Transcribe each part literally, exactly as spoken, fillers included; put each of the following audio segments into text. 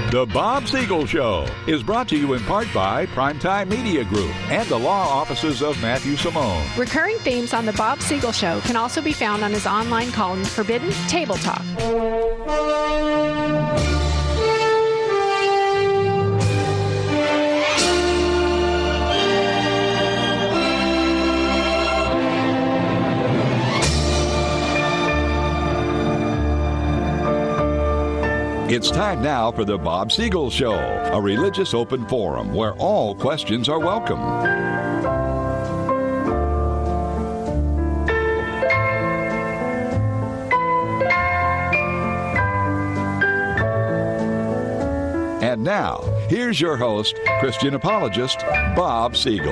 The Bob Siegel Show is brought to you in part by Primetime Media Group and the law offices of Matthew Simone. Recurring themes on The Bob Siegel Show can also be found on his online column, Forbidden Table Talk. It's time now for the Bob Siegel Show, a religious open forum where all questions are welcome. And now, here's your host, Christian apologist, Bob Siegel.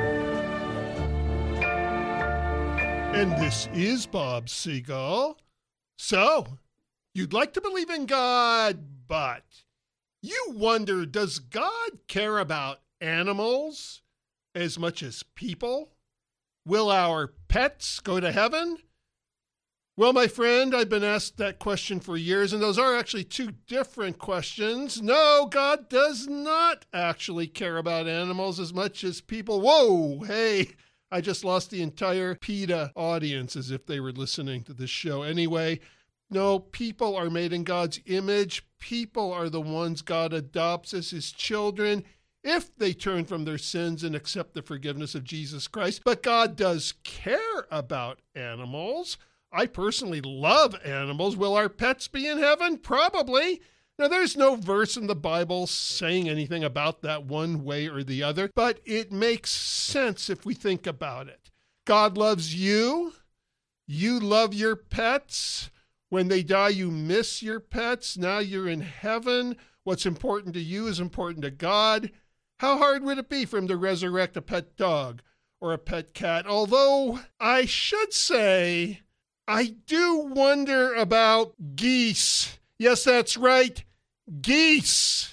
And this is Bob Siegel. So, you'd like to believe in God, but you wonder, does God care about animals as much as people? Will our pets go to heaven? Well, my friend, I've been asked that question for years, and those are actually two different questions. No, God does not actually care about animals as much as people. Whoa, hey, I just lost the entire PETA audience as if they were listening to this show. Anyway, no, people are made in God's image. People are the ones God adopts as his children if they turn from their sins and accept the forgiveness of Jesus Christ. But God does care about animals. I personally love animals. Will our pets be in heaven? Probably. Now, there's no verse in the Bible saying anything about that one way or the other, but it makes sense if we think about it. God loves you. You love your pets. When they die, you miss your pets. Now you're in heaven. What's important to you is important to God. How hard would it be for him to resurrect a pet dog or a pet cat? Although I should say, I do wonder about geese. Yes, that's right, geese.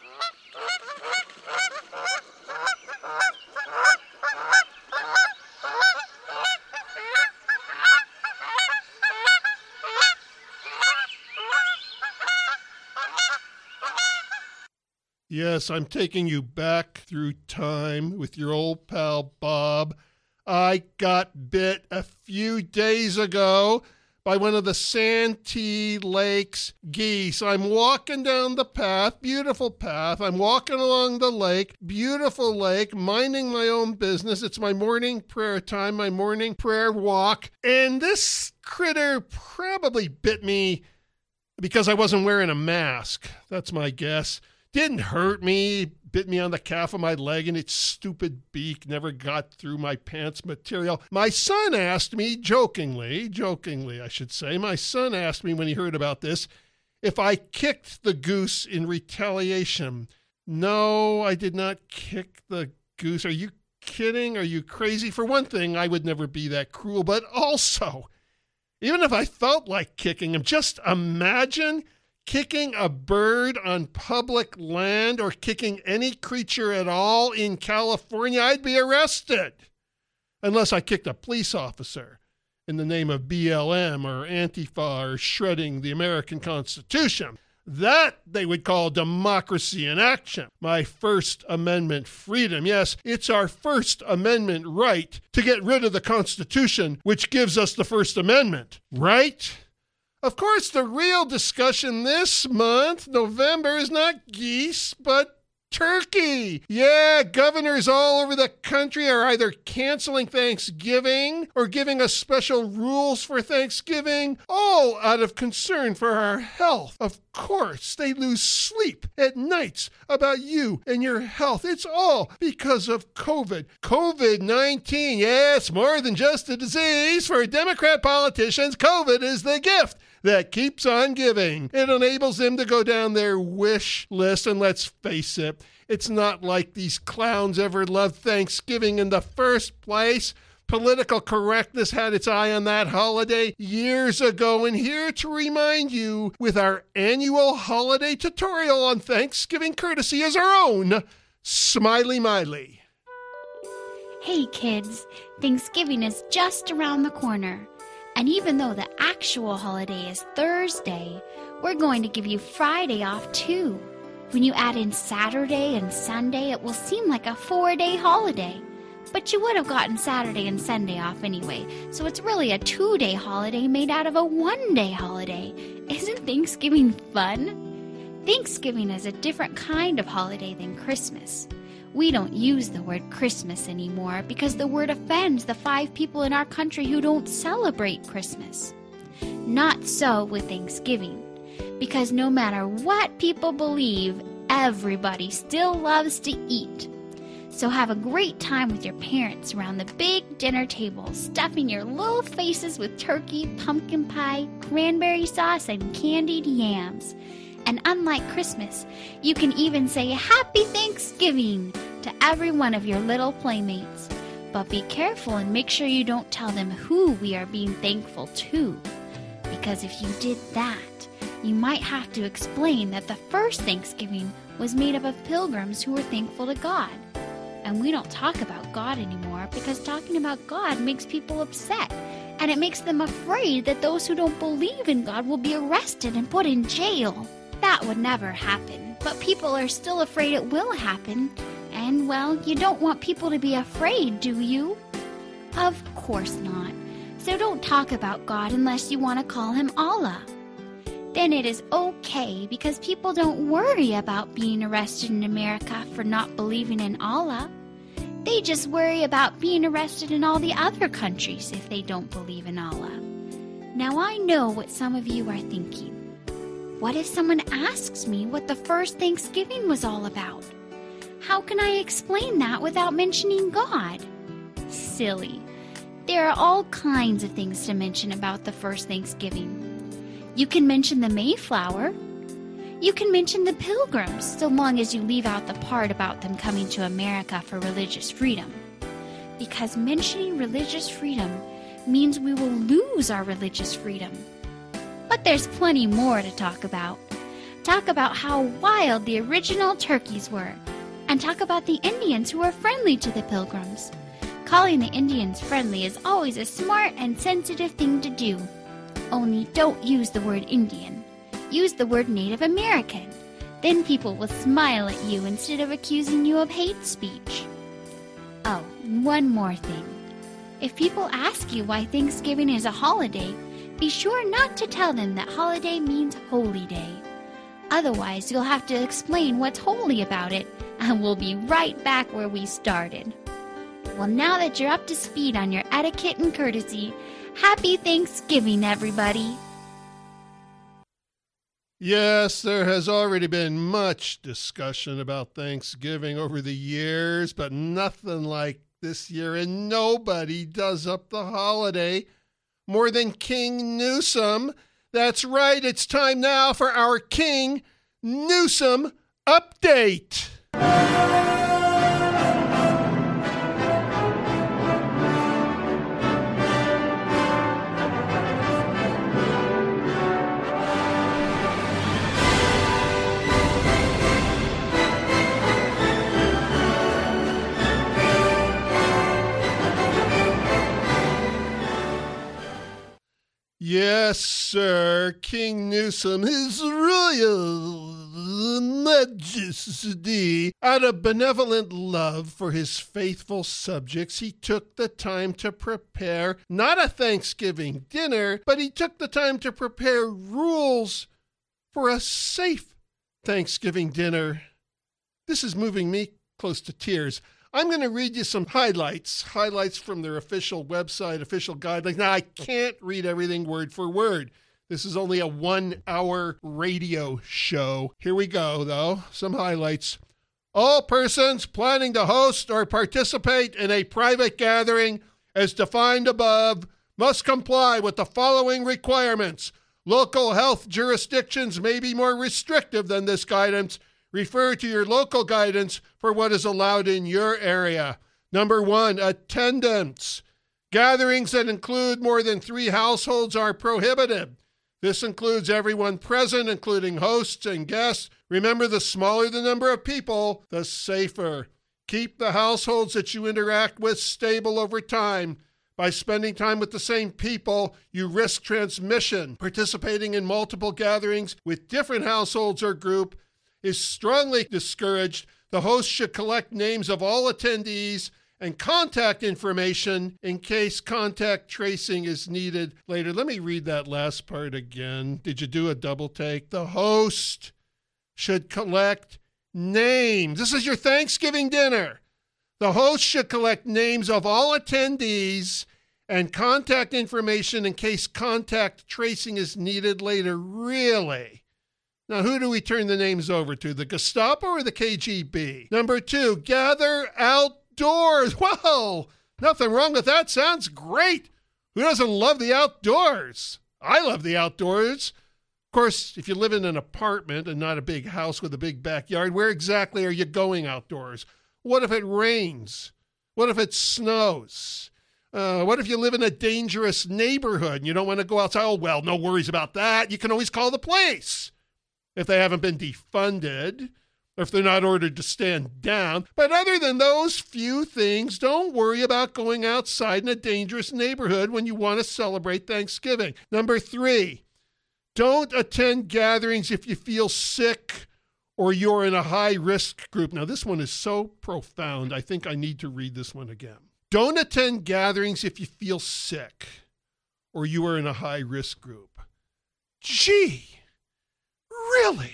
Yes, I'm taking you back through time with your old pal Bob. I got bit a few days ago by one of the Santee Lakes geese. I'm walking down the path, beautiful path. I'm walking along the lake, beautiful lake, minding my own business. It's my morning prayer time, my morning prayer walk. And this critter probably bit me because I wasn't wearing a mask. That's my guess. Didn't hurt me, bit me on the calf of my leg, and its stupid beak never got through my pants material. My son asked me, jokingly, jokingly I should say, my son asked me when he heard about this, if I kicked the goose in retaliation. No, I did not kick the goose. Are you kidding? Are you crazy? For one thing, I would never be that cruel, but also, even if I felt like kicking him, just imagine kicking a bird on public land or kicking any creature at all in California. I'd be arrested unless I kicked a police officer in the name of B L M or Antifa or shredding the American Constitution. That they would call democracy in action. My First Amendment freedom. Yes, it's our First Amendment right to get rid of the Constitution, which gives us the First Amendment, right? Of course, the real discussion this month, November, is not geese, but turkey. Yeah, governors all over the country are either canceling Thanksgiving or giving us special rules for Thanksgiving, all out of concern for our health. Of course, they lose sleep at nights about you and your health. It's all because of COVID. COVID nineteen, yes, more than just a disease. For Democrat politicians, COVID is the gift that keeps on giving. It enables them to go down their wish list, and let's face it, it's not like these clowns ever loved Thanksgiving in the first place. Political correctness had its eye on that holiday years ago, and here to remind you with our annual holiday tutorial on Thanksgiving courtesy is our own Smiley Miley. Hey kids, Thanksgiving is just around the corner. And even though the actual holiday is Thursday, we're going to give you Friday off too. When you add in Saturday and Sunday, it will seem like a four-day holiday. But you would have gotten Saturday and Sunday off anyway, so it's really a two-day holiday made out of a one-day holiday. Isn't Thanksgiving fun? Thanksgiving is a different kind of holiday than Christmas. We don't use the word Christmas anymore because the word offends the five people in our country who don't celebrate Christmas. Not so with Thanksgiving, because no matter what people believe, everybody still loves to eat. So have a great time with your parents around the big dinner table, stuffing your little faces with turkey, pumpkin pie, cranberry sauce, and candied yams. And unlike Christmas, you can even say Happy Thanksgiving to every one of your little playmates. But be careful and make sure you don't tell them who we are being thankful to. Because if you did that, you might have to explain that the first Thanksgiving was made up of pilgrims who were thankful to God. And we don't talk about God anymore because talking about God makes people upset. And it makes them afraid that those who don't believe in God will be arrested and put in jail. That would never happen. But people are still afraid it will happen. And, well, you don't want people to be afraid, do you? Of course not. So don't talk about God unless you want to call him Allah. Then it is okay because people don't worry about being arrested in America for not believing in Allah. They just worry about being arrested in all the other countries if they don't believe in Allah. Now I know what some of you are thinking. What if someone asks me what the first Thanksgiving was all about? How can I explain that without mentioning God? Silly. There are all kinds of things to mention about the first Thanksgiving. You can mention the Mayflower. You can mention the Pilgrims, so long as you leave out the part about them coming to America for religious freedom. Because mentioning religious freedom means we will lose our religious freedom. But there's plenty more to talk about. Talk about how wild the original turkeys were, and talk about the Indians who were friendly to the Pilgrims. Calling the Indians friendly is always a smart and sensitive thing to do. Only don't use the word Indian. Use the word Native American. Then people will smile at you instead of accusing you of hate speech. Oh, and one more thing. If people ask you why Thanksgiving is a holiday, be sure not to tell them that holiday means holy day. Otherwise, you'll have to explain what's holy about it, and we'll be right back where we started. Well, now that you're up to speed on your etiquette and courtesy, Happy Thanksgiving, everybody! Yes, there has already been much discussion about Thanksgiving over the years, but nothing like this year, and nobody does up the holiday more than King Newsom. That's right, it's time now for our King Newsom update. Yes, sir, King Newsom, His Royal Majesty, out of benevolent love for his faithful subjects, he took the time to prepare not a Thanksgiving dinner, but he took the time to prepare rules for a safe Thanksgiving dinner. This is moving me close to tears. I'm going to read you some highlights, highlights from their official website, official guidelines. Now, I can't read everything word for word. This is only a one-hour radio show. Here we go, though. Some highlights. All persons planning to host or participate in a private gathering as defined above must comply with the following requirements. Local health jurisdictions may be more restrictive than this guidance. Refer to your local guidance for what is allowed in your area. Number one, attendance. Gatherings that include more than three households are prohibited. This includes everyone present, including hosts and guests. Remember, the smaller the number of people, the safer. Keep the households that you interact with stable over time. By spending time with the same people, you risk transmission. Participating in multiple gatherings with different households or group is strongly discouraged. The host should collect names of all attendees and contact information in case contact tracing is needed later. Let me read that last part again. Did you do a double take? The host should collect names. This is your Thanksgiving dinner. The host should collect names of all attendees and contact information in case contact tracing is needed later. Really? Now, who do we turn the names over to? The Gestapo or the K G B? Number two, gather outdoors. Well, nothing wrong with that. Sounds great. Who doesn't love the outdoors? I love the outdoors. Of course, if you live in an apartment and not a big house with a big backyard, where exactly are you going outdoors? What if it rains? What if it snows? Uh, what if you live in a dangerous neighborhood and you don't want to go outside? Oh, well, no worries about that. You can always call the police if they haven't been defunded or if they're not ordered to stand down. But other than those few things, don't worry about going outside in a dangerous neighborhood when you want to celebrate Thanksgiving. Number three, don't attend gatherings if you feel sick or you're in a high-risk group. Now, this one is so profound, I think I need to read this one again. Don't attend gatherings if you feel sick or you are in a high-risk group. Gee, really?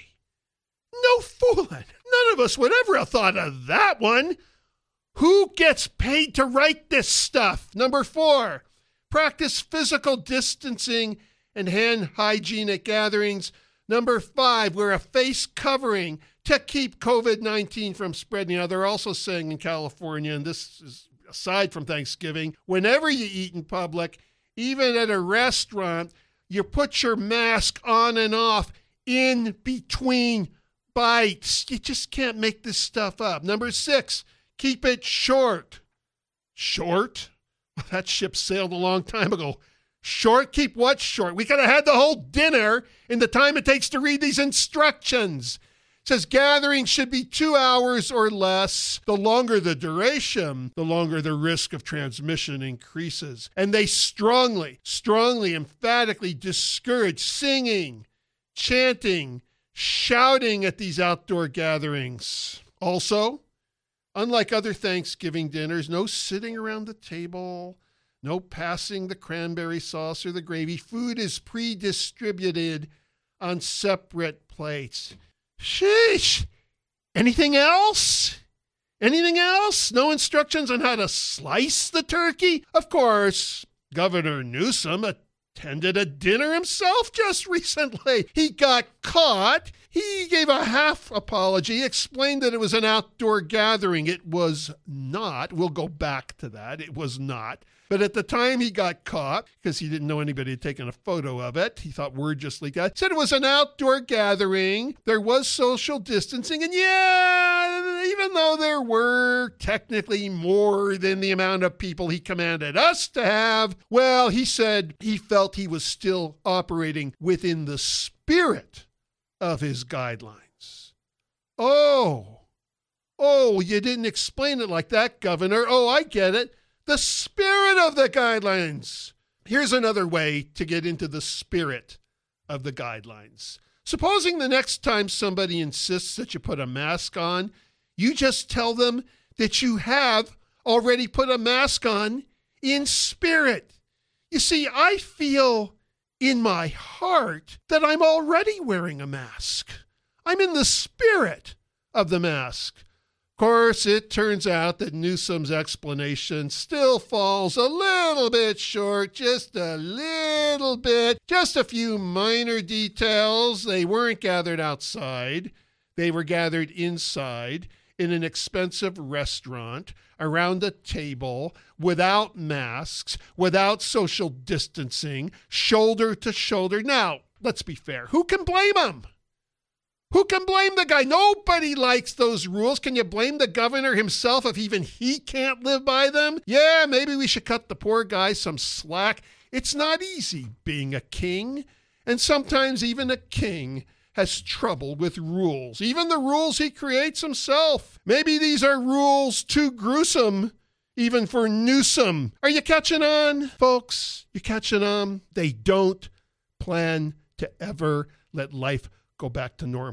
No fooling. None of us would ever have thought of that one. Who gets paid to write this stuff? Number four, practice physical distancing and hand hygiene at gatherings. Number five, wear a face covering to keep covid nineteen from spreading. Now, they're also saying in California, and this is aside from Thanksgiving, whenever you eat in public, even at a restaurant, you put your mask on and off in between bites. You just can't make this stuff up. Number six, keep it short. Short? That ship sailed a long time ago. Short? Keep what short? We could have had the whole dinner in the time it takes to read these instructions. It says gatherings should be two hours or less. The longer the duration, the longer the risk of transmission increases. And they strongly, strongly, emphatically discourage singing, chanting, shouting at these outdoor gatherings. Also, unlike other Thanksgiving dinners, no sitting around the table, no passing the cranberry sauce or the gravy. Food is pre-distributed on separate plates. Sheesh. Anything else? Anything else? No instructions on how to slice the turkey? Of course, Governor Newsom attended a dinner himself just recently. He got caught. He gave a half apology, explained that it was an outdoor gathering. It was not. We'll go back to that. It was not. But at the time he got caught, because he didn't know anybody had taken a photo of it, he thought word just leaked out, said it was an outdoor gathering, there was social distancing, and yeah, even though there were technically more than the amount of people he commanded us to have, well, he said he felt he was still operating within the spirit of his guidelines. Oh, oh, you didn't explain it like that, Governor. Oh, I get it. The spirit of the guidelines. Here's another way to get into the spirit of the guidelines. Supposing the next time somebody insists that you put a mask on, you just tell them that you have already put a mask on in spirit. You see, I feel in my heart that I'm already wearing a mask. I'm in the spirit of the mask. Of course, it turns out that Newsom's explanation still falls a little bit short, just a little bit, just a few minor details. They weren't gathered outside. They were gathered inside in an expensive restaurant around a table without masks, without social distancing, shoulder to shoulder. Now, let's be fair. Who can blame them? Who can blame the guy? Nobody likes those rules. Can you blame the governor himself if even he can't live by them? Yeah, maybe we should cut the poor guy some slack. It's not easy being a king, and sometimes even a king has trouble with rules, even the rules he creates himself. Maybe these are rules too gruesome, even for Newsom. Are you catching on, folks? You catching on? They don't plan to ever let life go back to normal.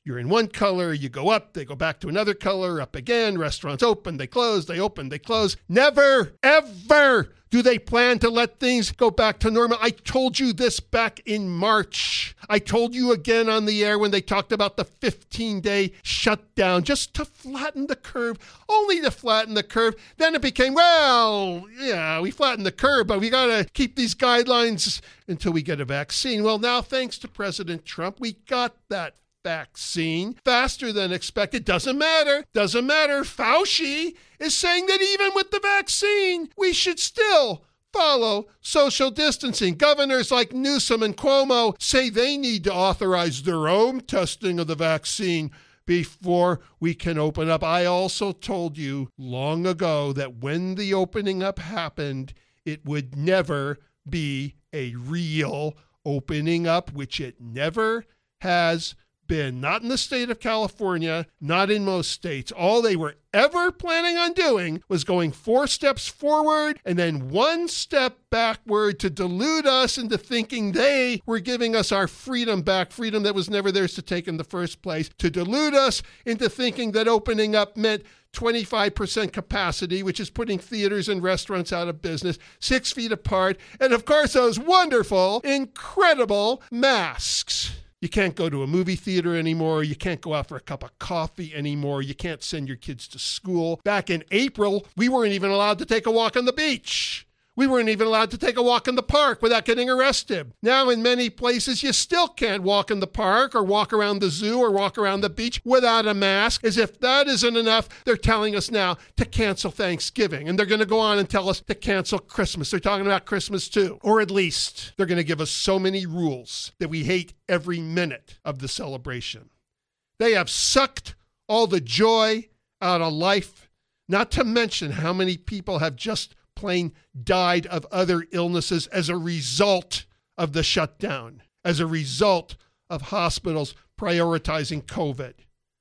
You're in one color, you go up, they go back to another color, up again, restaurants open, they close, they open, they close. Never, ever do they plan to let things go back to normal. I told you this back in March. I told you again on the air when they talked about the fifteen-day shutdown, just to flatten the curve, only to flatten the curve. Then it became, well, yeah, we flattened the curve, but we got to keep these guidelines until we get a vaccine. Well, now, thanks to President Trump, we got that vaccine faster than expected. Doesn't matter. Doesn't matter. Fauci is saying that even with the vaccine, we should still follow social distancing. Governors like Newsom and Cuomo say they need to authorize their own testing of the vaccine before we can open up. I also told you long ago that when the opening up happened, it would never be a real opening up, which it never has been. Not in the state of California, not in most states. All they were ever planning on doing was going four steps forward and then one step backward to delude us into thinking they were giving us our freedom back, freedom that was never theirs to take in the first place, to delude us into thinking that opening up meant twenty-five percent capacity, which is putting theaters and restaurants out of business, six feet apart, and of course those wonderful, incredible masks. You can't go to a movie theater anymore. You can't go out for a cup of coffee anymore. You can't send your kids to school. Back in April, we weren't even allowed to take a walk on the beach. We weren't even allowed to take a walk in the park without getting arrested. Now, in many places, you still can't walk in the park or walk around the zoo or walk around the beach without a mask. As if that isn't enough, they're telling us now to cancel Thanksgiving. And they're going to go on and tell us to cancel Christmas. They're talking about Christmas too. Or at least they're going to give us so many rules that we hate every minute of the celebration. They have sucked all the joy out of life, not to mention how many people have just plain died of other illnesses as a result of the shutdown, as a result of hospitals prioritizing COVID.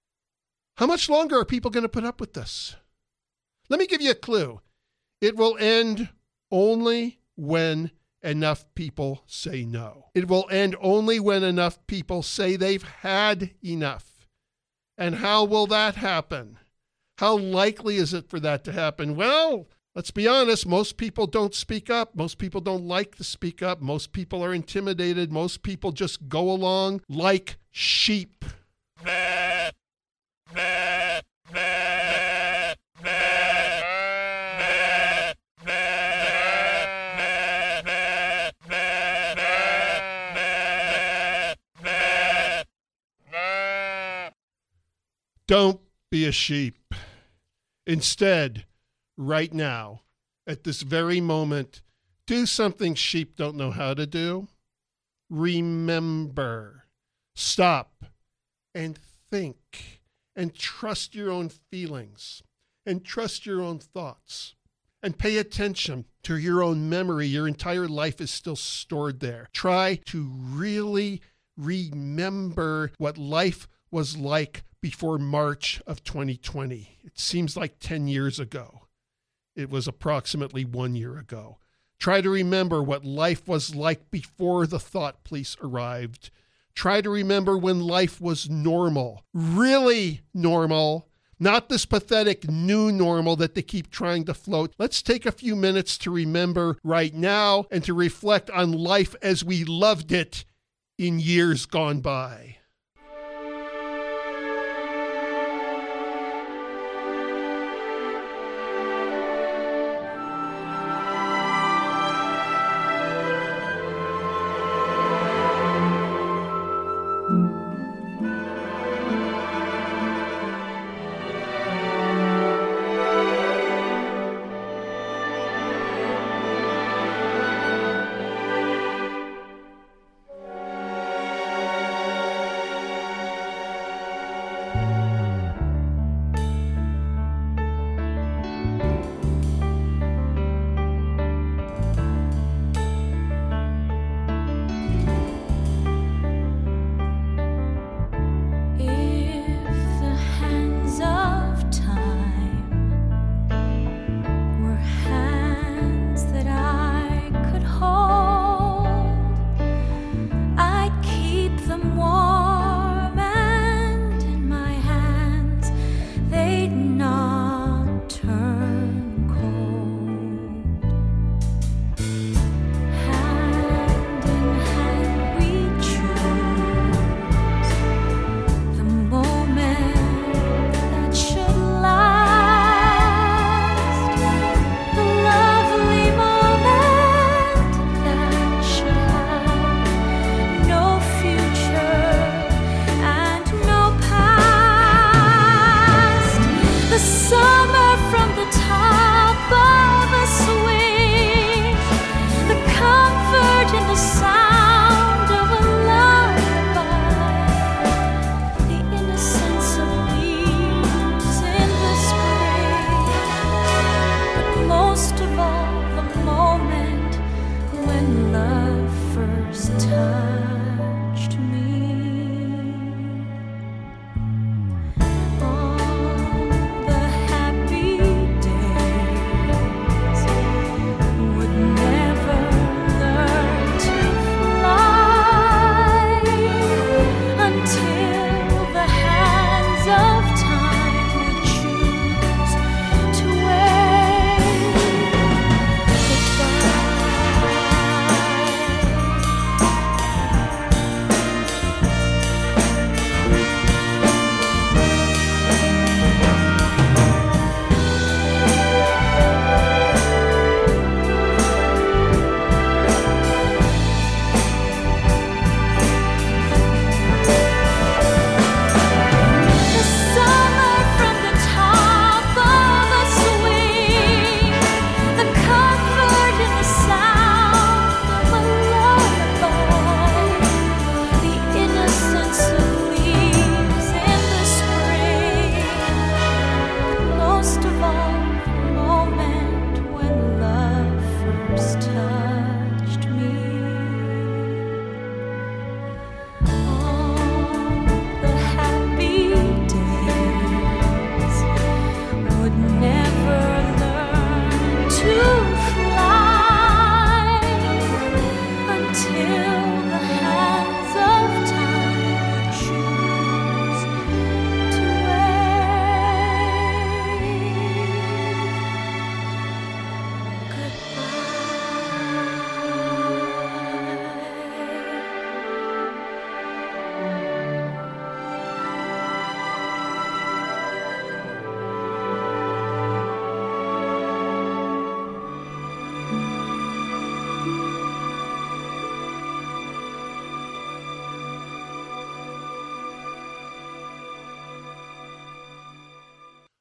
How much longer are people going to put up with this? Let me give you a clue. It will end only when enough people say no. It will end only when enough people say they've had enough. And how will that happen? How likely is it for that to happen? Well, let's be honest, most people don't speak up. Most people don't like to speak up. Most people are intimidated. Most people just go along like sheep. Don't be a sheep. Instead, right now, at this very moment, do something sheep don't know how to do. Remember. Stop and think and trust your own feelings and trust your own thoughts and pay attention to your own memory. Your entire life is still stored there. Try to really remember what life was like before March of twenty twenty. It seems like ten years ago. It was approximately one year ago. Try to remember what life was like before the thought police arrived. Try to remember when life was normal, really normal, not this pathetic new normal that they keep trying to float. Let's take a few minutes to remember right now and to reflect on life as we loved it in years gone by.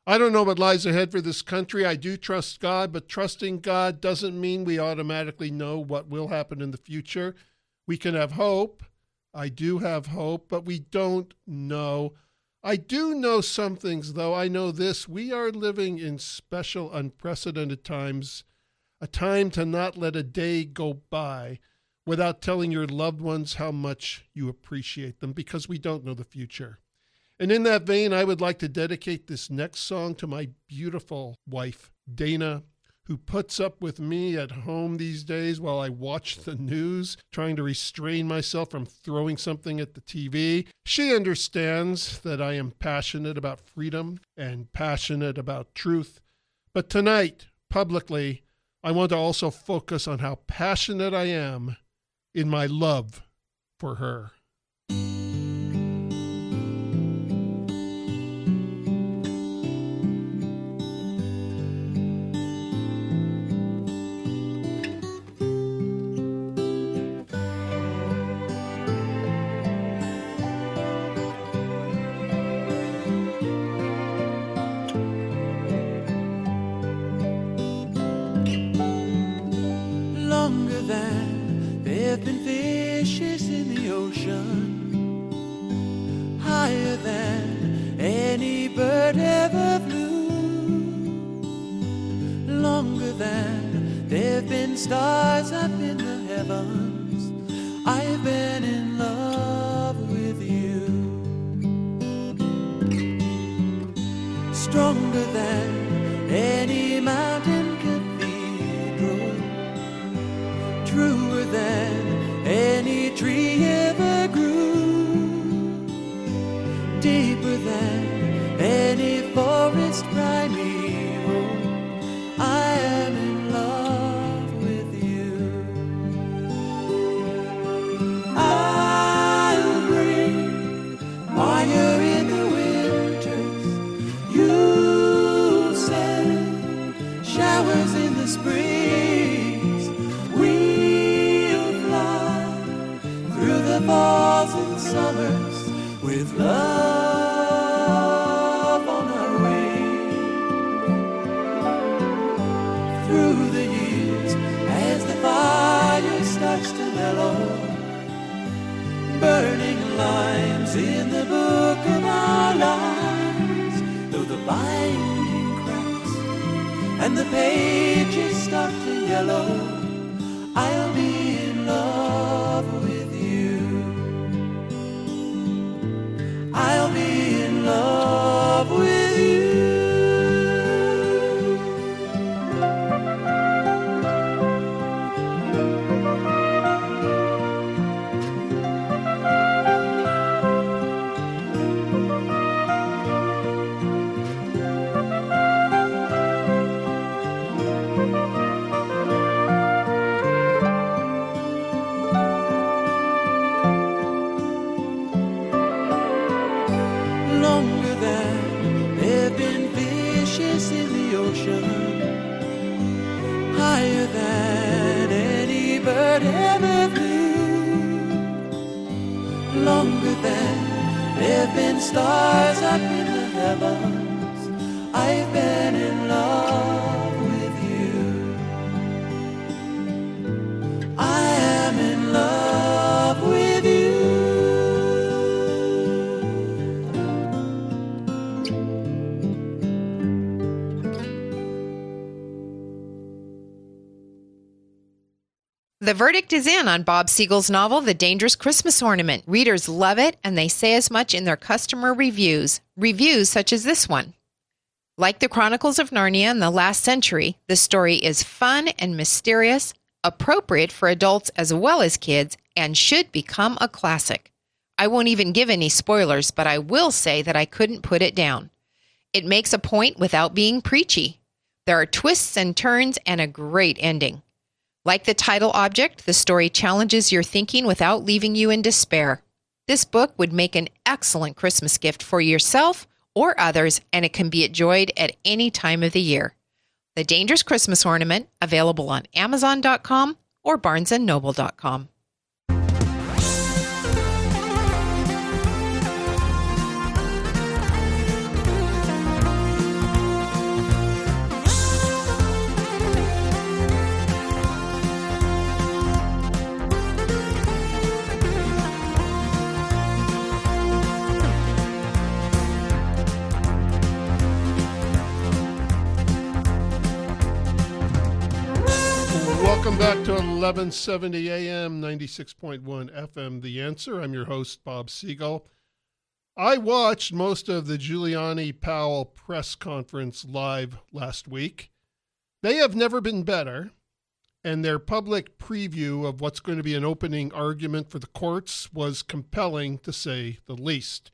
I don't know what lies ahead for this country. I do trust God, but trusting God doesn't mean we automatically know what will happen in the future. We can have hope. I do have hope, but we don't know. I do know some things, though. I know this. We are living in special, unprecedented times, a time to not let a day go by without telling your loved ones how much you appreciate them, because we don't know the future. And in that vein, I would like to dedicate this next song to my beautiful wife, Dana, who puts up with me at home these days while I watch the news, trying to restrain myself from throwing something at the T V. She understands that I am passionate about freedom and passionate about truth. But tonight, publicly, I want to also focus on how passionate I am in my love for her. Stars up in the heavens, I've been in love with you. Stronger than any mountain cathedral, truer than any tree ever grew, deeper than any forest primeval. I am in love. Springs, we'll fly through the falls and summers with love on our way. Through the years, as the fire starts to mellow, burning lines in the book of our lives, though the binding cracks and the pages start to yellow, I'll be in love with you. I'll be in love with you. Higher than any bird ever flew, longer than there've been stars up in the heavens, I've been in love with you. I am in love with you. The verdict is in on Bob Siegel's novel, The Dangerous Christmas Ornament. Readers love it, and they say as much in their customer reviews. Reviews such as this one. Like the Chronicles of Narnia in the last century, the story is fun and mysterious, appropriate for adults as well as kids, and should become a classic. I won't even give any spoilers, but I will say that I couldn't put it down. It makes a point without being preachy. There are twists and turns and a great ending. Like the title object, the story challenges your thinking without leaving you in despair. This book would make an excellent Christmas gift for yourself or others, and it can be enjoyed at any time of the year. The Dangerous Christmas Ornament, available on Amazon dot com or Barnes and Noble dot com. Welcome back to eleven seventy A M, ninety-six point one F M, The Answer. I'm your host, Bob Siegel. I watched most of the Giuliani-Powell press conference live last week. They have never been better, and their public preview of what's going to be an opening argument for the courts was compelling, to say the least.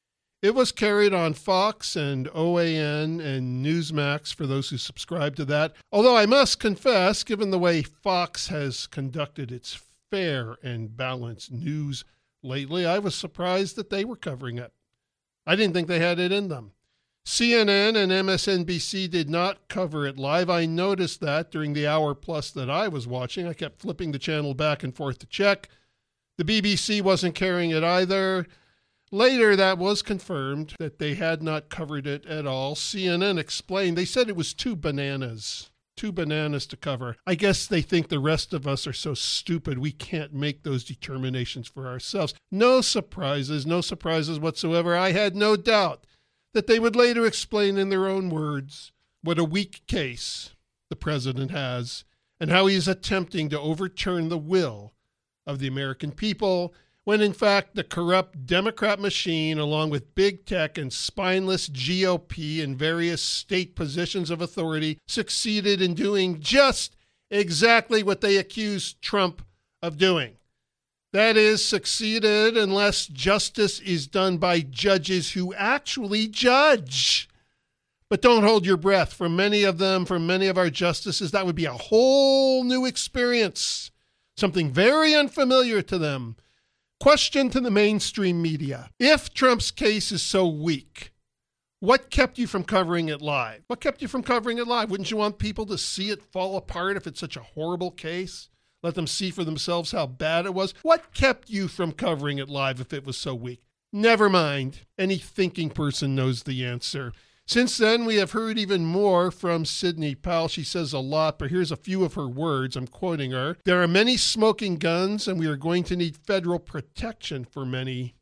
It was carried on Fox and O A N and Newsmax for those who subscribe to that. Although I must confess, given the way Fox has conducted its fair and balanced news lately, I was surprised that they were covering it. I didn't think they had it in them. C N N and M S N B C did not cover it live. I noticed that during the hour plus that I was watching. I kept flipping the channel back and forth to check. The B B C wasn't carrying it either. Later, that was confirmed that they had not covered it at all. C N N explained, they said it was too bananas, too bananas to cover. I guess they think the rest of us are so stupid we can't make those determinations for ourselves. No surprises, no surprises whatsoever. I had no doubt that they would later explain in their own words what a weak case the president has and how he is attempting to overturn the will of the American people, when in fact the corrupt Democrat machine, along with big tech and spineless G O P in various state positions of authority, succeeded in doing just exactly what they accused Trump of doing. That is, succeeded unless justice is done by judges who actually judge. But don't hold your breath. For many of them, for many of our justices, that would be a whole new experience, something very unfamiliar to them. Question to the mainstream media. If Trump's case is so weak, what kept you from covering it live? What kept you from covering it live? Wouldn't you want people to see it fall apart if it's such a horrible case? Let them see for themselves how bad it was. What kept you from covering it live if it was so weak? Never mind. Any thinking person knows the answer. Since then, we have heard even more from Sidney Powell. She says a lot, but here's a few of her words. I'm quoting her. There are many smoking guns, and we are going to need federal protection for many.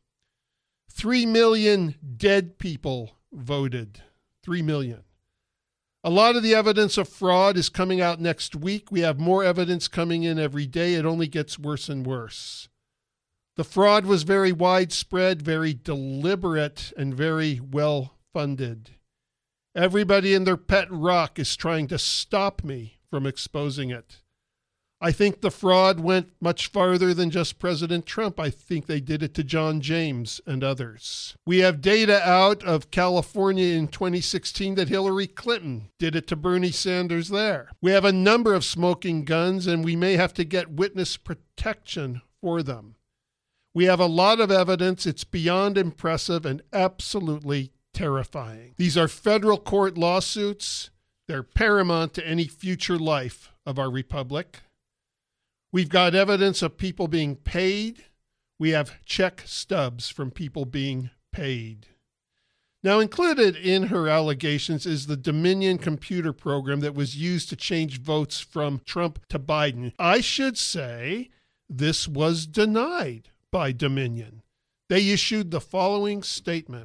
Three million dead people voted. Three million. A lot of the evidence of fraud is coming out next week. We have more evidence coming in every day. It only gets worse and worse. The fraud was very widespread, very deliberate, and very well funded. Everybody and their pet rock is trying to stop me from exposing it. I think the fraud went much farther than just President Trump. I think they did it to John James and others. We have data out of California in twenty sixteen that Hillary Clinton did it to Bernie Sanders there. We have a number of smoking guns, and we may have to get witness protection for them. We have a lot of evidence. It's beyond impressive and absolutely terrifying. These are federal court lawsuits. They're paramount to any future life of our republic. We've got evidence of people being paid. We have check stubs from people being paid. Now, included in her allegations is the Dominion computer program that was used to change votes from Trump to Biden. I should say this was denied by Dominion. They issued the following statement.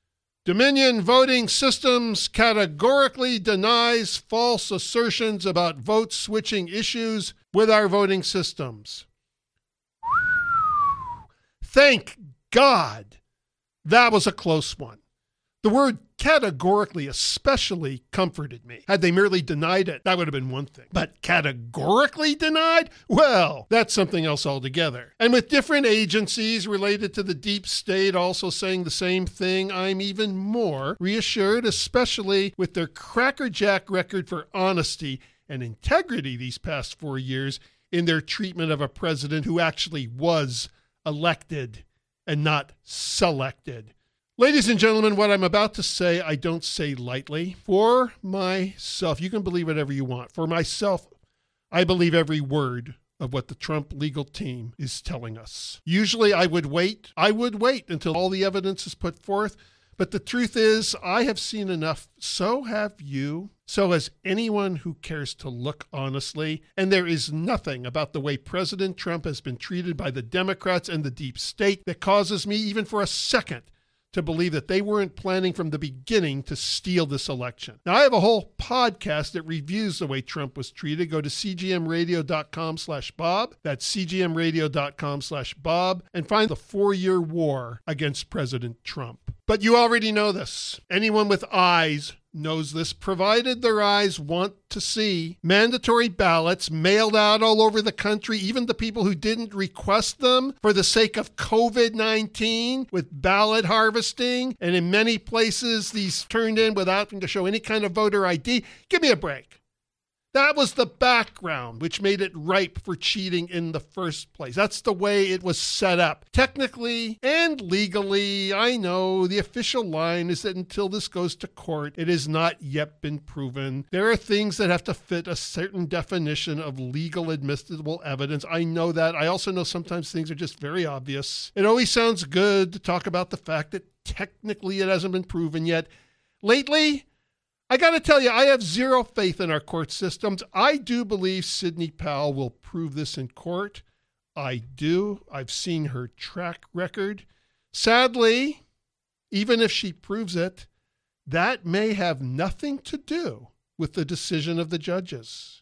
Dominion Voting Systems categorically denies false assertions about vote switching issues with our voting systems. Thank God that was a close one. The word categorically especially comforted me. Had they merely denied it, that would have been one thing. But categorically denied? Well, that's something else altogether. And with different agencies related to the deep state also saying the same thing, I'm even more reassured, especially with their crackerjack record for honesty and integrity these past four years in their treatment of a president who actually was elected and not selected. Ladies and gentlemen, what I'm about to say, I don't say lightly. For myself, you can believe whatever you want. For myself, I believe every word of what the Trump legal team is telling us. Usually I would wait. I would wait until all the evidence is put forth. But the truth is, I have seen enough. So have you. So has anyone who cares to look honestly. And there is nothing about the way President Trump has been treated by the Democrats and the deep state that causes me even for a second to believe that they weren't planning from the beginning to steal this election. Now, I have a whole podcast that reviews the way Trump was treated. Go to cgmradio.com slash Bob. That's cgmradio.com slash Bob and find the four-year war against President Trump. But you already know this. Anyone with eyes knows this, provided their eyes want to see mandatory ballots mailed out all over the country, even to people who didn't request them for the sake of covid nineteen, with ballot harvesting, and in many places these turned in without having to show any kind of voter I D. Give me a break. That was the background, which made it ripe for cheating in the first place. That's the way it was set up. Technically and legally, I know the official line is that until this goes to court, it has not yet been proven. There are things that have to fit a certain definition of legal admissible evidence. I know that. I also know sometimes things are just very obvious. It always sounds good to talk about the fact that technically it hasn't been proven yet. Lately, I got to tell you, I have zero faith in our court systems. I do believe Sidney Powell will prove this in court. I do. I've seen her track record. Sadly, even if she proves it, that may have nothing to do with the decision of the judges.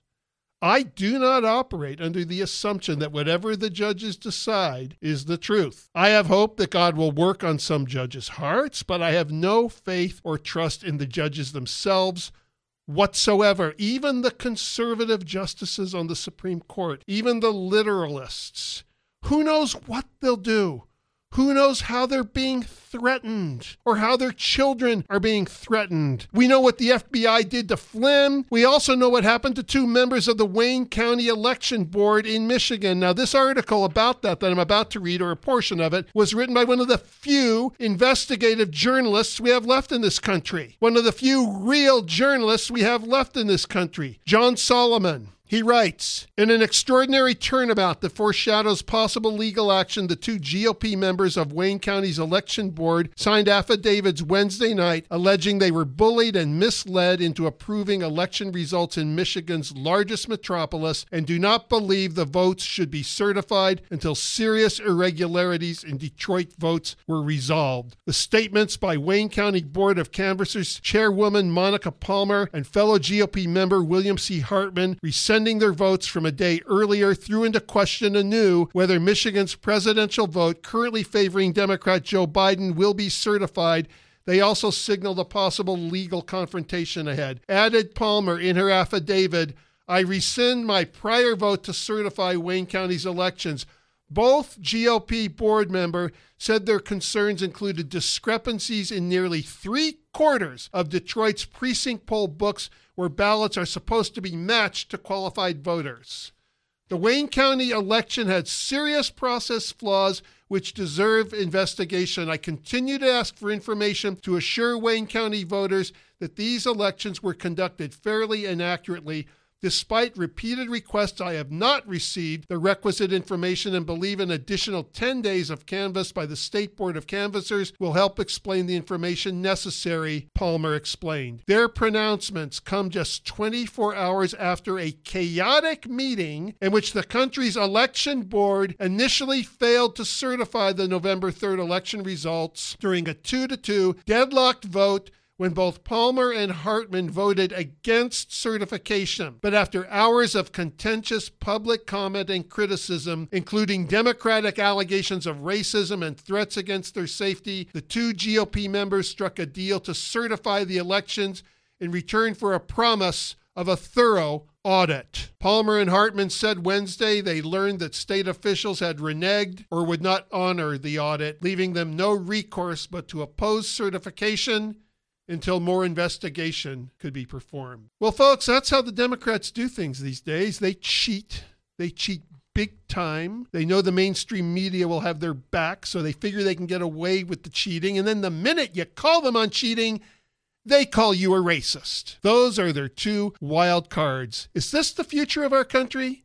I do not operate under the assumption that whatever the judges decide is the truth. I have hope that God will work on some judges' hearts, but I have no faith or trust in the judges themselves whatsoever. Even the conservative justices on the Supreme Court, even the literalists, who knows what they'll do? Who knows how they're being threatened or how their children are being threatened? We know what the F B I did to Flynn. We also know what happened to two members of the Wayne County Election Board in Michigan. Now, this article about that that I'm about to read, or a portion of it, was written by one of the few investigative journalists we have left in this country. One of the few real journalists we have left in this country, John Solomon. He writes, in an extraordinary turnabout that foreshadows possible legal action, the two G O P members of Wayne County's election board signed affidavits Wednesday night alleging they were bullied and misled into approving election results in Michigan's largest metropolis and do not believe the votes should be certified until serious irregularities in Detroit votes were resolved. The statements by Wayne County Board of Canvassers Chairwoman Monica Palmer and fellow G O P member William C. Hartman rescinding their votes from a day earlier threw into question anew whether Michigan's presidential vote, currently favoring Democrat Joe Biden, will be certified. They also signaled a possible legal confrontation ahead. Added Palmer in her affidavit, I rescind my prior vote to certify Wayne County's elections. Both G O P board members said their concerns included discrepancies in nearly three quarters of Detroit's precinct poll books where ballots are supposed to be matched to qualified voters. The Wayne County election had serious process flaws which deserve investigation. I continue to ask for information to assure Wayne County voters that these elections were conducted fairly and accurately. Despite repeated requests, I have not received the requisite information and believe an additional ten days of canvass by the State Board of Canvassers will help explain the information necessary, Palmer explained. Their pronouncements come just twenty-four hours after a chaotic meeting in which the country's election board initially failed to certify the November third election results during a two to two deadlocked vote when both Palmer and Hartman voted against certification. But after hours of contentious public comment and criticism, including Democratic allegations of racism and threats against their safety, the two G O P members struck a deal to certify the elections in return for a promise of a thorough audit. Palmer and Hartman said Wednesday they learned that state officials had reneged or would not honor the audit, leaving them no recourse but to oppose certification until more investigation could be performed. Well, folks, that's how the Democrats do things these days. They cheat. They cheat big time. They know the mainstream media will have their back, so they figure they can get away with the cheating. And then the minute you call them on cheating, they call you a racist. Those are their two wild cards. Is this the future of our country?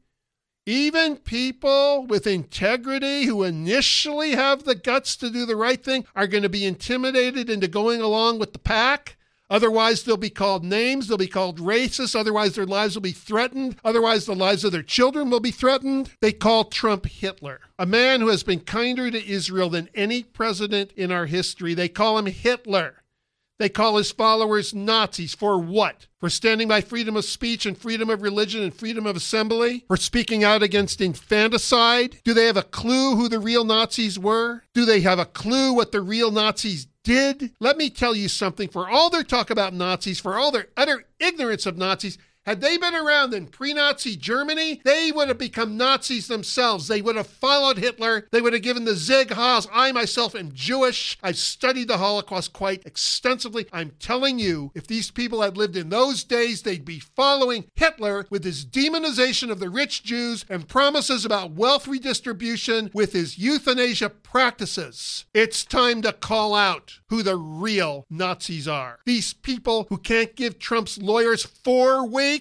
Even people with integrity who initially have the guts to do the right thing are going to be intimidated into going along with the pack? Otherwise, they'll be called names. They'll be called racist. Otherwise, their lives will be threatened. Otherwise, the lives of their children will be threatened. They call Trump Hitler, a man who has been kinder to Israel than any president in our history. They call him Hitler. They call his followers Nazis. For what? For standing by freedom of speech and freedom of religion and freedom of assembly? For speaking out against infanticide? Do they have a clue who the real Nazis were? Do they have a clue what the real Nazis did? Let me tell you something. For all their talk about Nazis, for all their utter ignorance of Nazis, had they been around in pre-Nazi Germany, they would have become Nazis themselves. They would have followed Hitler. They would have given the Zig Heils. I myself am Jewish. I've studied the Holocaust quite extensively. I'm telling you, if these people had lived in those days, they'd be following Hitler with his demonization of the rich Jews and promises about wealth redistribution with his euthanasia practices. It's time to call out who the real Nazis are. These people who can't give Trump's lawyers four weeks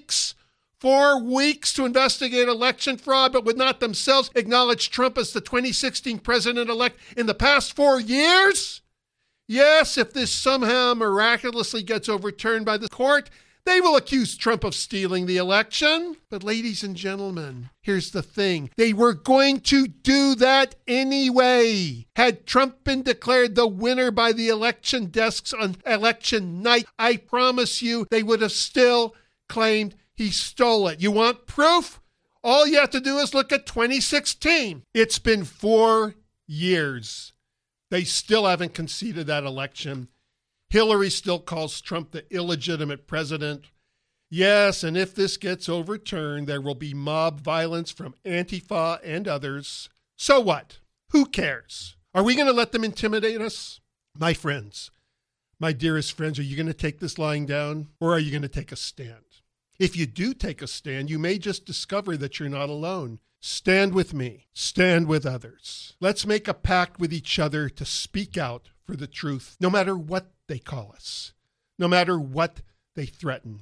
Four weeks to investigate election fraud, but would not themselves acknowledge Trump as the twenty sixteen president-elect in the past four years? Yes, if this somehow miraculously gets overturned by the court, they will accuse Trump of stealing the election. But ladies and gentlemen, here's the thing. They were going to do that anyway. Had Trump been declared the winner by the election desks on election night, I promise you they would have still claimed he stole it. You want proof? All you have to do is look at twenty sixteen. It's been four years. They still haven't conceded that election. Hillary still calls Trump the illegitimate president. Yes, and if this gets overturned, there will be mob violence from Antifa and others. So what? Who cares? Are we going to let them intimidate us? My friends, my dearest friends, are you going to take this lying down, or are you going to take a stand? If you do take a stand, you may just discover that you're not alone. Stand with me. Stand with others. Let's make a pact with each other to speak out for the truth, no matter what they call us, no matter what they threaten.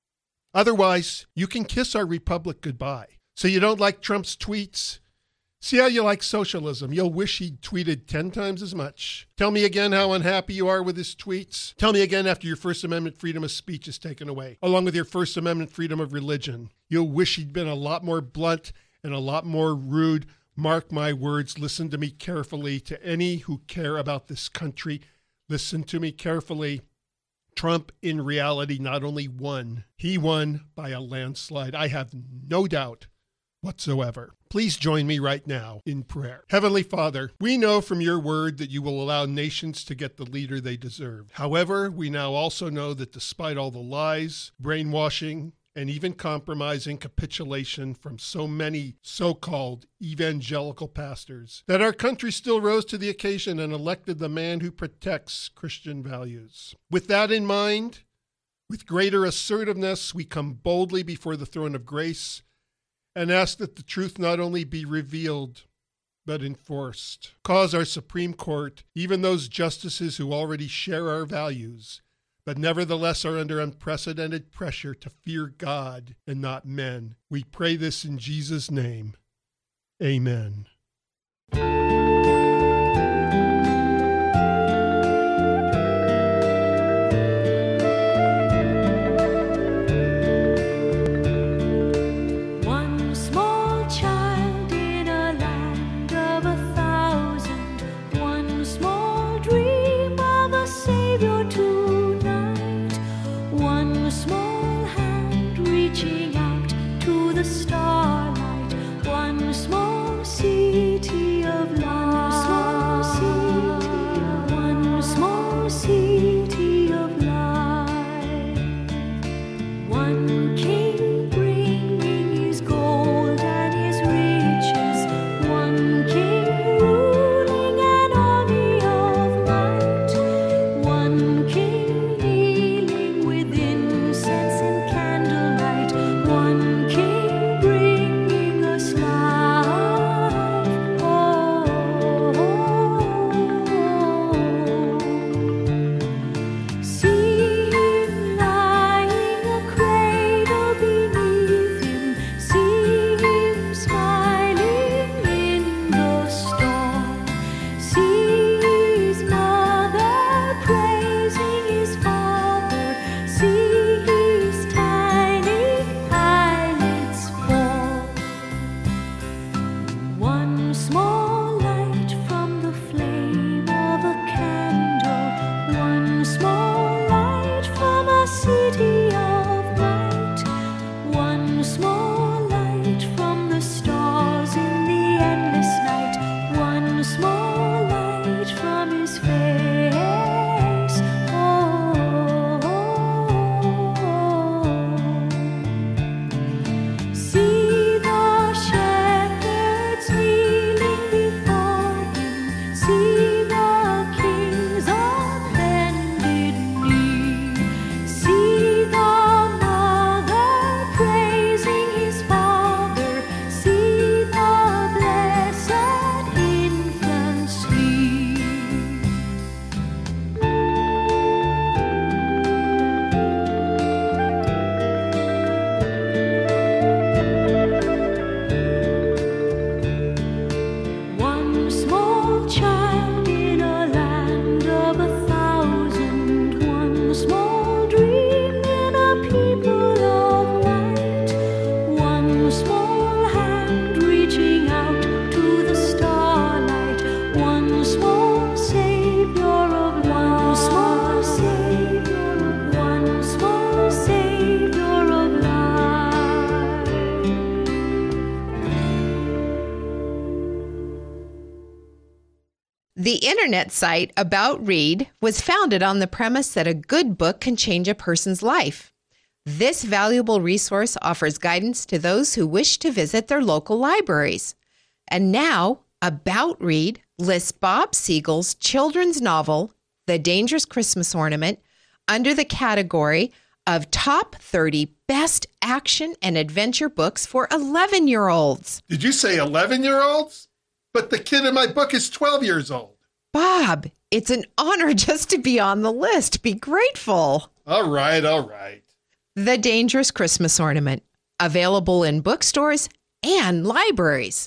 Otherwise, you can kiss our republic goodbye. So you don't like Trump's tweets? See how you like socialism. You'll wish he'd tweeted ten times as much. Tell me again how unhappy you are with his tweets. Tell me again after your First Amendment freedom of speech is taken away, along with your First Amendment freedom of religion. You'll wish he'd been a lot more blunt and a lot more rude. Mark my words. Listen to me carefully. To any who care about this country, listen to me carefully. Trump, in reality, not only won, he won by a landslide. I have no doubt whatsoever. Please join me right now in prayer. Heavenly Father, we know from your word that you will allow nations to get the leader they deserve. However, we now also know that despite all the lies, brainwashing, and even compromising capitulation from so many so-called evangelical pastors, that our country still rose to the occasion and elected the man who protects Christian values. With that in mind, with greater assertiveness, we come boldly before the throne of grace and ask that the truth not only be revealed, but enforced. Cause our Supreme Court, even those justices who already share our values, but nevertheless are under unprecedented pressure to fear God and not men. We pray this in Jesus' name. Amen. Starlight, one small sea. The internet site About Read was founded on the premise that a good book can change a person's life. This valuable resource offers guidance to those who wish to visit their local libraries. And now, About Read lists Bob Siegel's children's novel, The Dangerous Christmas Ornament, under the category of Top thirty Best Action and Adventure Books for eleven-year-olds. Did you say eleven-year-olds? But the kid in my book is twelve years old. Bob, it's an honor just to be on the list. Be grateful. All right, all right. The Dangerous Christmas Ornament, available in bookstores and libraries.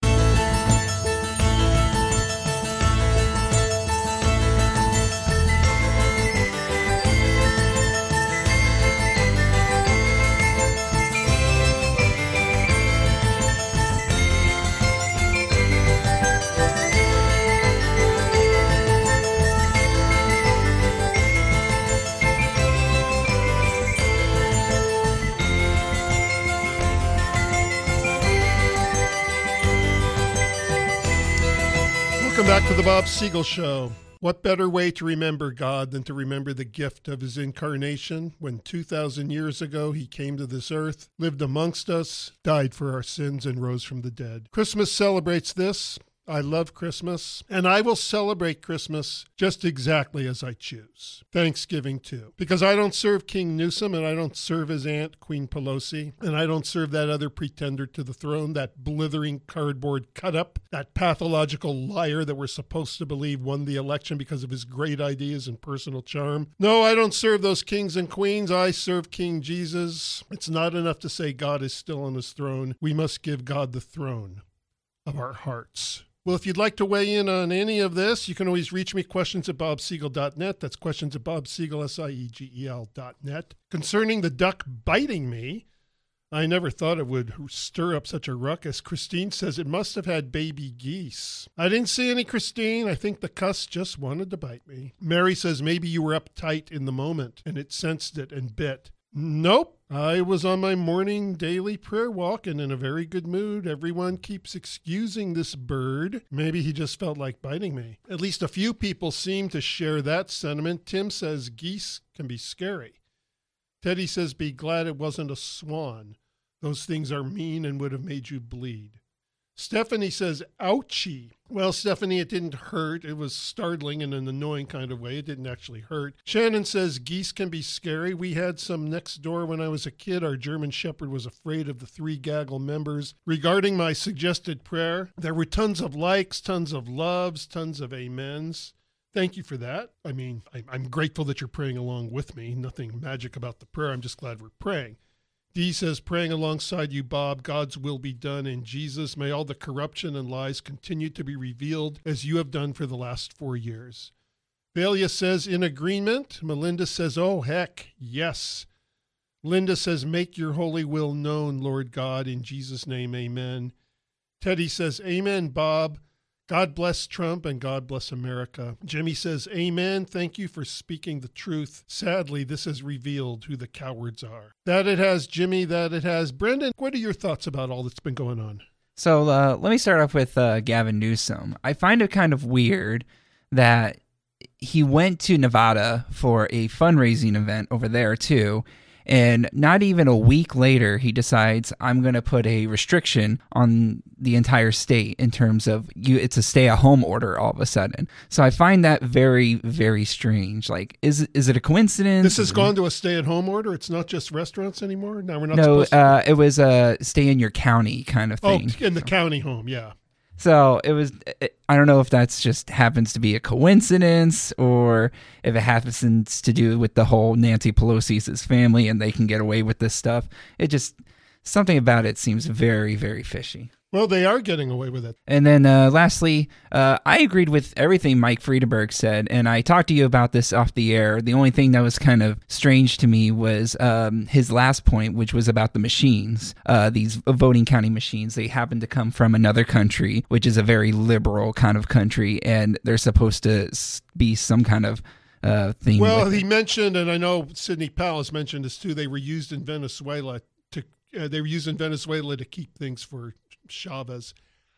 Welcome back to the Bob Siegel Show. What better way to remember God than to remember the gift of his incarnation when two thousand years ago he came to this earth, lived amongst us, died for our sins, and rose from the dead. Christmas celebrates this. I love Christmas, and I will celebrate Christmas just exactly as I choose. Thanksgiving, too. Because I don't serve King Newsom, and I don't serve his aunt, Queen Pelosi, and I don't serve that other pretender to the throne, that blithering cardboard cut-up, that pathological liar that we're supposed to believe won the election because of his great ideas and personal charm. No, I don't serve those kings and queens. I serve King Jesus. It's not enough to say God is still on his throne. We must give God the throne of our hearts. Well, if you'd like to weigh in on any of this, you can always reach me, questions at bob siegel dot net. That's questions at bob siegel, S I E G E L dot net. Concerning the duck biting me, I never thought it would stir up such a ruckus. Christine says it must have had baby geese. I didn't see any, Christine. I think the cuss just wanted to bite me. Mary says maybe you were uptight in the moment and it sensed it and bit. Nope. I was on my morning daily prayer walk and in a very good mood. Everyone keeps excusing this bird. Maybe he just felt like biting me. At least a few people seem to share that sentiment. Tim says geese can be scary. Teddy says be glad it wasn't a swan. Those things are mean and would have made you bleed. Stephanie says, ouchie. Well, Stephanie, it didn't hurt. It was startling in an annoying kind of way. It didn't actually hurt. Shannon says, geese can be scary. We had some next door when I was a kid. Our German Shepherd was afraid of the three gaggle members. Regarding my suggested prayer, there were tons of likes, tons of loves, tons of amens. Thank you for that. I mean, I'm grateful that you're praying along with me. Nothing magic about the prayer. I'm just glad we're praying. Dee says, praying alongside you, Bob, God's will be done in Jesus. May all the corruption and lies continue to be revealed as you have done for the last four years. Valia says, in agreement. Melinda says, oh, heck, yes. Linda says, make your holy will known, Lord God, in Jesus' name, amen. Teddy says, amen, Bob. God bless Trump and God bless America. Jimmy says, amen. Thank you for speaking the truth. Sadly, this has revealed who the cowards are. That it has, Jimmy, that it has. Brendan, what are your thoughts about all that's been going on? So uh, let me start off with uh, Gavin Newsom. I find it kind of weird that he went to Nevada for a fundraising event over there too. And not even a week later, he decides, I'm going to put a restriction on the entire state in terms of you. It's a stay-at-home order all of a sudden. So I find that very, very strange. Like, is is it a coincidence? This has gone to a stay-at-home order? It's not just restaurants anymore? Now we're not no, supposed to... uh, it was a stay in your county kind of thing. Oh, in the county home, yeah. So it was, I don't know if that's just happens to be a coincidence or if it happens to do with the whole Nancy Pelosi's family and they can get away with this stuff. It just, something about it seems very, very fishy. Well, they are getting away with it. And then uh, lastly, uh, I agreed with everything Mike Friedenberg said, and I talked to you about this off the air. The only thing that was kind of strange to me was um, his last point, which was about the machines, uh, these voting counting machines. They happen to come from another country, which is a very liberal kind of country, and they're supposed to be some kind of uh, thing. Well, he mentioned, and I know Sidney Powell has mentioned this too, they were used in Venezuela to uh, they were used in Venezuela to keep things for Chavez.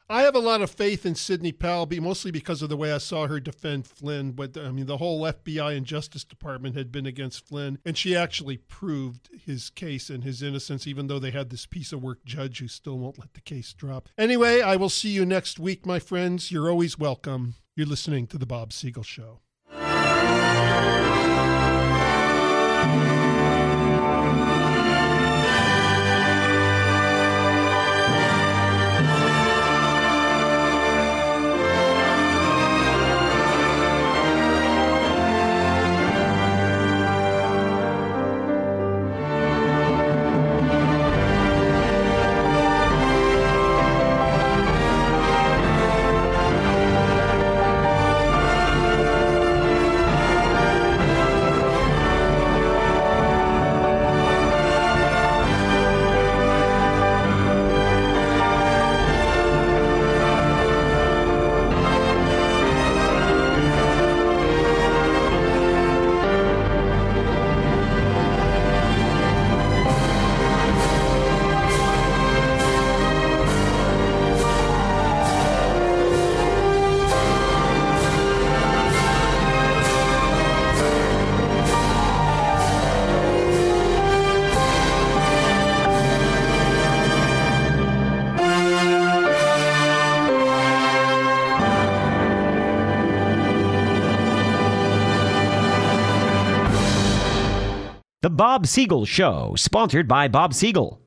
I have a lot of faith in Sidney Powell, mostly because of the way I saw her defend Flynn. But I mean, the whole F B I and Justice Department had been against Flynn, and she actually proved his case and his innocence, even though they had this piece of work judge who still won't let the case drop. Anyway, I will see you next week, my friends. You're always welcome. You're listening to The Bob Siegel Show. The Bob Siegel Show, sponsored by Bob Siegel.